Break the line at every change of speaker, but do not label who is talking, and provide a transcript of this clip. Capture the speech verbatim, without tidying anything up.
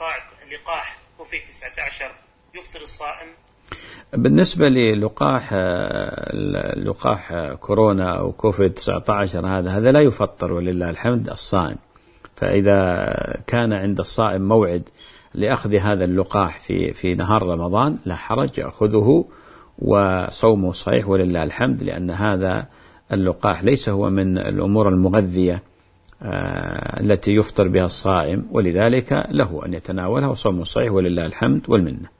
لقاح كوفيد تسعة عشر يفطر الصائم؟
بالنسبة للقاح لقاح كورونا أو كوفيد تسعة عشر هذا هذا لا يفطر ولله الحمد الصائم. فإذا كان عند الصائم موعد لأخذ هذا اللقاح في في نهار رمضان لا حرج، يأخذه وصومه صحيح ولله الحمد، لأن هذا اللقاح ليس هو من الأمور المغذية التي يفطر بها الصائم، ولذلك له أن يتناولها وصومه صحيح ولله الحمد والمنة.